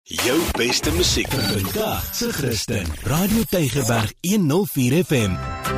Jou beste musiek vandag se Christen. Radio Tygerberg 104 FM.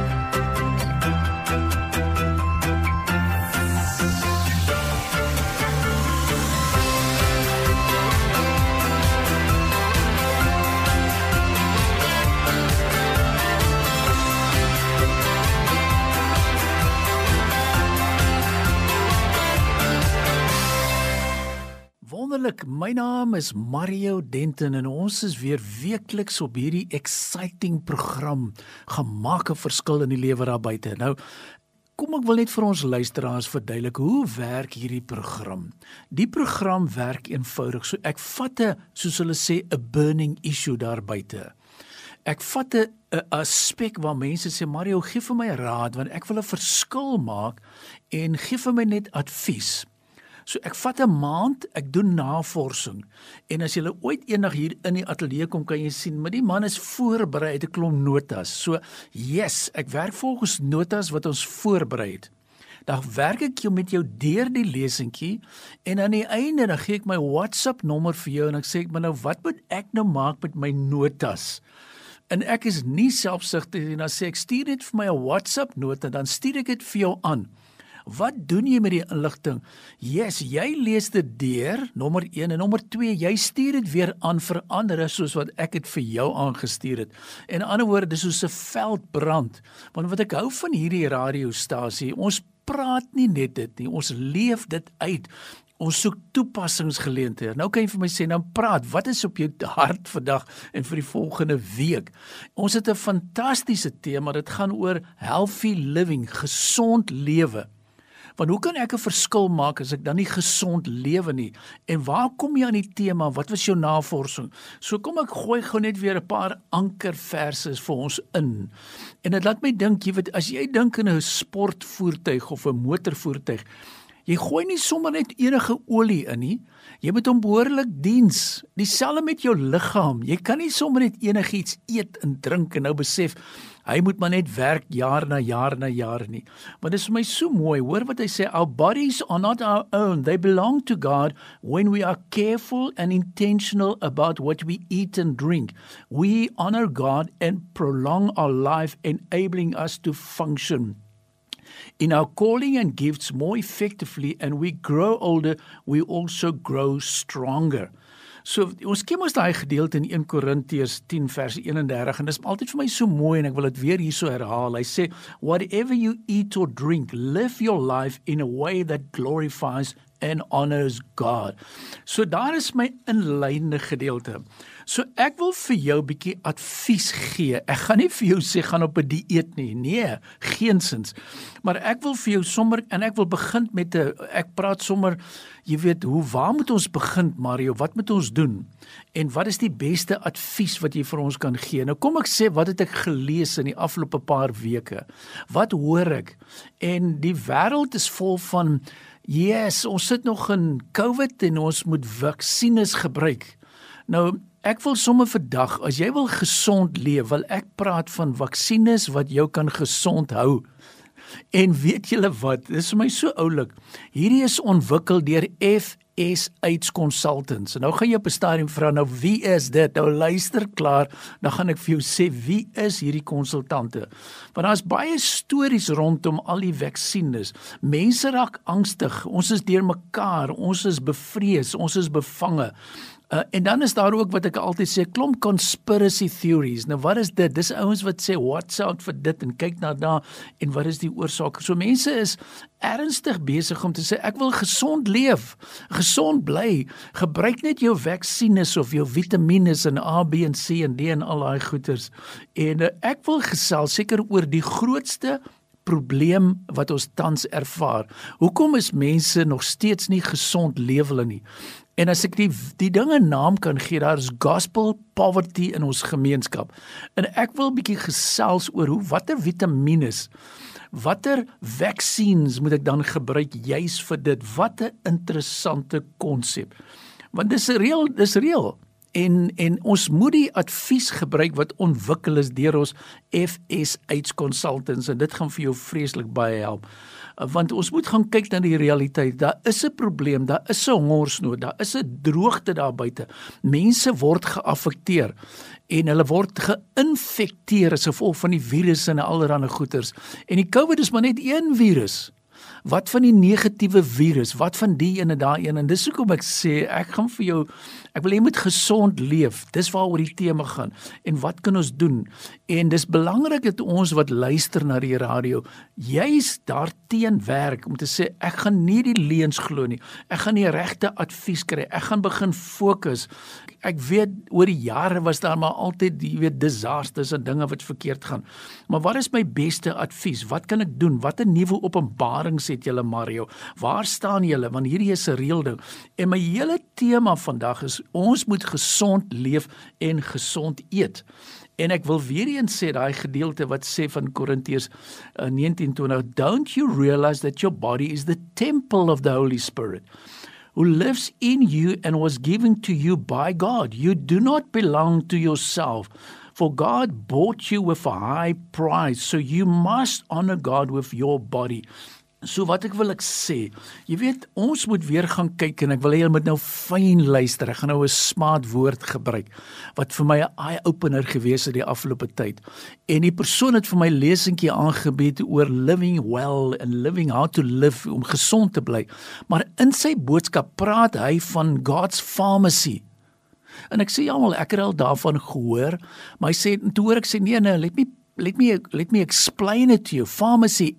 Wonderlik, my naam is Mario Denton en ons is weer weekliks op hierdie exciting program Gemaak 'n Verskil in die lewe daar buite. Nou, kom ek wil net vir ons luisteraars verduidelik, hoe werk hierdie program? Die program werk eenvoudig, so ek vat soos hulle sê, 'n burning issue daar buite. Ek vat 'n aspek waar mense sê, Mario, gee vir my raad, want ek wil 'n verskil maak en gee vir my net advies. So ek vat 'n maand, ek doen navorsing, en as jy ooit eendag hier in die ateljee kom, kan jy sien, maar die man is voorberei uit 'n klomp notas. So, yes, ek werk volgens notas wat ons voorberei het. Dan werk ek met jou deur die lesentjie, en aan die einde, dan gee ek my WhatsApp nommer vir jou, en ek sê, maar nou, wat moet ek nou maak met my notas? En ek is nie selfsugtig, en dan sê ek, stuur net vir my 'n WhatsApp nota, dan stuur ek dit vir jou aan. Wat doen jy met die inligting? Yes, jy lees dit deur, nommer 1, en nommer 2, jy stuur dit weer aan vir ander, soos wat ek het vir jou aangestuur het. En in ander woorde, dis soos 'n veldbrand. Want wat ek hou van hierdie radiostasie, ons praat nie net dit nie, ons leef dit uit. Ons soek toepassingsgeleenthede. Nou kan jy vir my sê, nou praat, wat is op jou hart vandag en vir die volgende week? Ons het 'n fantastiese tema, dit gaan oor healthy living, gesond lewe. Want hoe kan ek 'n verskil maak as ek dan nie gesond lewe nie? En waar kom jy aan die tema? Wat was jou navorsing? So kom ek gooi gou net weer 'n paar ankerverse vir ons in. En dit laat my dink, jy weet, as jy dink in 'n sportvoertuig of 'n motorvoertuig, jy gooi nie sommer net enige olie in nie, jy moet hom behoorlik diens. Dieselfde met jou liggaam, jy kan nie sommer net enigiets eet en drink en nou besef, hy moet maar net werk jaar na jaar na jaar nie. Maar dit is vir my so mooi, hoor wat hy sê, our bodies are not our own, they belong to God when we are careful and intentional about what we eat and drink. We honor God and prolong our life, enabling us to function in our calling and gifts more effectively, and we grow older, we also grow stronger. So, ons kiem ons daai gedeelte in 1 Korintiërs 10 vers 31, en dit is altyd vir my so mooi, en ek wil dit weer hier so herhaal. Hy sê, whatever you eat or drink, live your life in a way that glorifies and honors God. So daar is my inleidende gedeelte. So ek wil vir jou 'n bietjie advies gee. Ek gaan nie vir jou sê, gaan op 'n dieet nie. Nee, geensins. Maar ek wil vir jou sommer, en ek wil begin met ek praat sommer, jy weet, waar moet ons begin, Mario? Wat moet ons doen? En wat is die beste advies wat jy vir ons kan gee? Nou kom ek sê, wat het ek gelees in die afgelope paar weke? Wat hoor ek? En die wêreld is vol van, yes, ons sit nog in COVID en ons moet vaksines gebruik. Nou, ek wil sommer vandag, as jy wil gesond leef, wil ek praat van vaksines wat jou kan gesond hou. En weet julle wat, dit is vir my so oulik, hierdie is ontwikkel deur FS AIDS Consultants. En nou gaan jy op 'n stadium vra, nou wie is dit? Nou luister klaar, dan gaan ek vir jou sê, wie is hierdie konsultante? Want daar is baie stories rondom al die vaksines. Mense raak angstig, ons is deur mekaar, ons is bevrees, ons is bevange. En dan is daar ook wat ek altyd sê, klomp conspiracy theories. Nou wat is dit? Dis ouens wat sê, watch out vir dit, en kyk na daar, en wat is die oorsaak? So mense is ernstig besig om te sê, ek wil gesond leef, gesond bly, gebruik net jou vaksines of jou vitamines en A, B en C en D en al daai goeters. En ek wil gesels seker oor die grootste probleem wat ons tans ervaar. Hoekom is mense nog steeds nie gesond leef hulle nie? En as ek die dinge naam kan gee, daar is gospel poverty in ons gemeenskap. En ek wil 'n bietjie gesels oor watter vitamines, watter vaccines moet ek dan gebruik juis vir dit? Wat 'n interessante konsep. Want dis reël. En ons moet die advies gebruik wat ontwikkel is deur ons FS AIDS Consultants, en dit gaan vir jou vreeslik baie help. want ons moet gaan kyk na die realiteit. Daar is 'n probleem, daar is 'n hongersnood, daar is 'n droogte daar buite. Mense word geaffekteer en hulle word geïnfekteer as gevolg van die virus en allerlei goeters. En die COVID is maar net een virus. Wat van die negatiewe virus? Wat van die ene daai een? En dis hoekom ek sê, ek wil jy moet gesond leef. Dis waaroor die tema gaan. En wat kan ons doen? En dis belangrik dat ons wat luister na die radio, juis daarteen werk om te sê, ek gaan nie die leuns glo nie. Ek gaan die regte advies kry. Ek gaan begin fokus. Ek weet, oor die jare was daar maar altyd, disasters en dinge wat verkeerd gaan. Maar wat is my beste advies? Wat kan ek doen? Wat 'n nuwe openbarings het julle, Mario? Waar staan julle? Want hierdie is 'n reël ding. En my hele tema vandag is, ons moet gesond leef en gesond eet. En ek wil weer eens sê, daai gedeelte wat sê van Korintiërs 19:20, don't you realize that your body is the temple of the Holy Spirit, who lives in you and was given to you by God. You do not belong to yourself, for God bought you with a high price, so you must honor God with your body. So wat ek wil sê, jy weet, ons moet weer gaan kyk, en ek wil hê jy moet nou fyn luister, ek gaan nou 'n smaad woord gebruik, wat vir my 'n eye-opener gewees het die afgelope tyd. En die persoon het vir my lesentjie aangebied oor living well en living how to live, om gesond te bly. Maar in sy boodskap praat hy van God's pharmacy. En ek sê almal, ek het al daarvan gehoor, maar hy sê, toe hoor ek sê, nee, let me explain it to you. Pharmacy,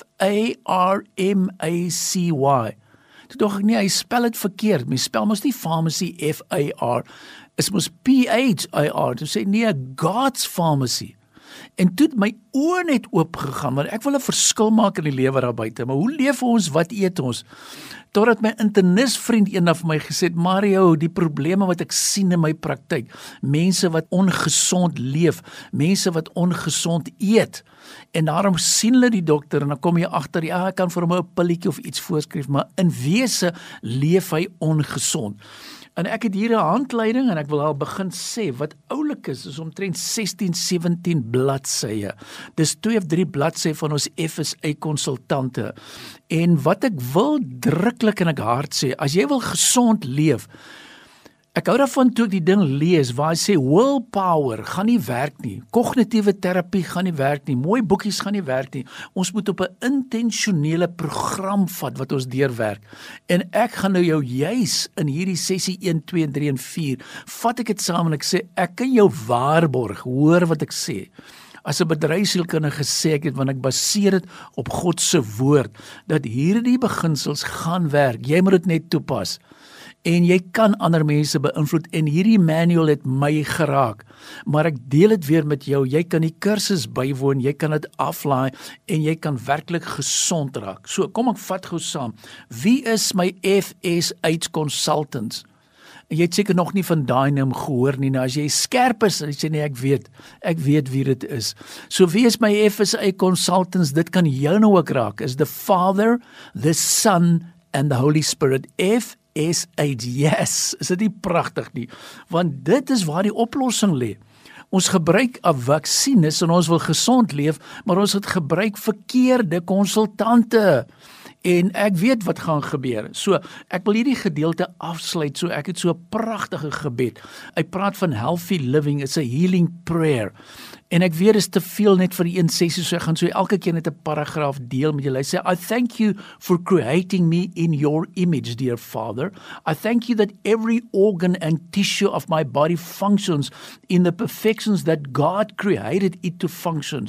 F-A-R-M-A-C-Y. Toe dog ek, nee, hy spel het verkeerd. My spel mos nie pharmacy, F-A-R. Is mos P-H-A-R. Toe sê, nee, God's pharmacy. En toe het my oë net oopgegaan, want ek wil 'n verskil maak in die lewe daar buite. Maar hoe leef ons, wat eet ons? Totdat my internisvriend eendag vir my gesê het, Mario, die probleme wat ek sien in my praktyk, mense wat ongesond leef, mense wat ongesond eet, en daarom sien hulle die dokter, en dan kom jy agter, ja, ek kan vir hom 'n pilletjie of iets voorskryf, maar in wese leef hy ongesond. En ek het hier 'n handleiding, en ek wil al begin sê, wat oulik is omtrent 16, 17 bladsye. Dis 2 of 3 bladsye van ons FSA konsultante. En wat ek wil druklik in ek hart sê, as jy wil gesond leef, ek hou daarvan toe ek die ding lees, waar hy sê, willpower gaan nie werk nie, kognitiewe terapie gaan nie werk nie, mooi boekies gaan nie werk nie, ons moet op 'n intentionele program vat wat ons deurwerk, en ek gaan nou jou juis in hierdie sessie 1, 2, 3 en 4, vat ek dit saam en ek sê, ek kan jou waarborg, hoor wat ek sê, as 'n bedryfsielkundige sê ek dit, want ek baseer dit op God se woord, dat hierdie beginsels gaan werk, jy moet dit net toepas, en jy kan ander mense beïnvloed, en hierdie manual het my geraak, maar ek deel dit weer met jou, jy kan die kursus bywoon, jy kan dit aflaai, en jy kan werklik gesond raak. So, kom ek vat gou saam, wie is my FSH consultants? En jy het seker nog nie van daai naam gehoor nie, nou as jy skerp is, en jy sê nee, ek weet wie dit is. So wie is my FSA consultants, dit kan jou nou ook raak, is the Father, the Son, and the Holy Spirit, FSH, yes, is dit nie prachtig nie, want dit is waar die oplossing lê. Ons gebruik 'n vaksines en ons wil gesond leef, maar ons het gebruik verkeerde konsultante. En ek weet wat gaan gebeur. So, ek wil hierdie gedeelte afsluit, so ek het so 'n pragtige gebed. Hy praat van healthy living, it's a healing prayer. En ek weet is te veel net vir die een sessie, so ek gaan so elke keer net 'n paragraaf deel met julle. Hy sê, I thank you for creating me in your image, dear Father. I thank you that every organ and tissue of my body functions in the perfections that God created it to function.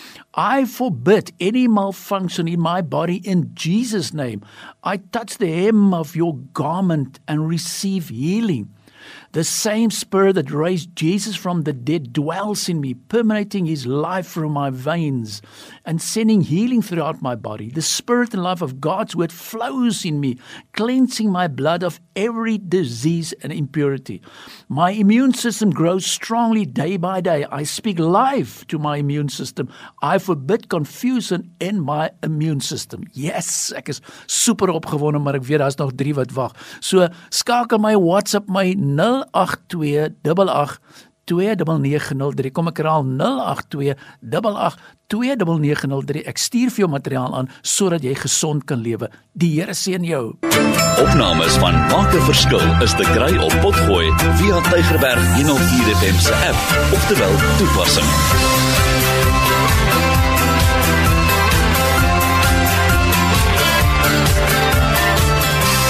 I forbid any malfunction in my body in Jesus' name. I touch the hem of your garment and receive healing. The same Spirit that raised Jesus from the dead dwells in me, permeating His life through my veins and sending healing throughout my body. The Spirit and life of God's Word flows in me, cleansing my blood of every disease and impurity. My immune system grows strongly day by day. I speak life to my immune system. I forbid confusion in my immune system. Yes, ek is super opgewonde, maar ek weet daar's nog 3 wat wag. So, skakel my WhatsApp my 08288 082-2903. Kom ek herhaal 082-2903. Ek stuur vir jou materiaal aan sodat jy gesond kan lewe. Die Here seën jou. Opnames van Maak 'n Verskil is te kry op Potgooi via Tygerberg 104 FM se app, oftewel toepassing.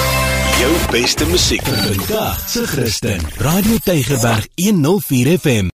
Jou beste musiek vir vandag se Christen. Radio Tygerberg 104 FM.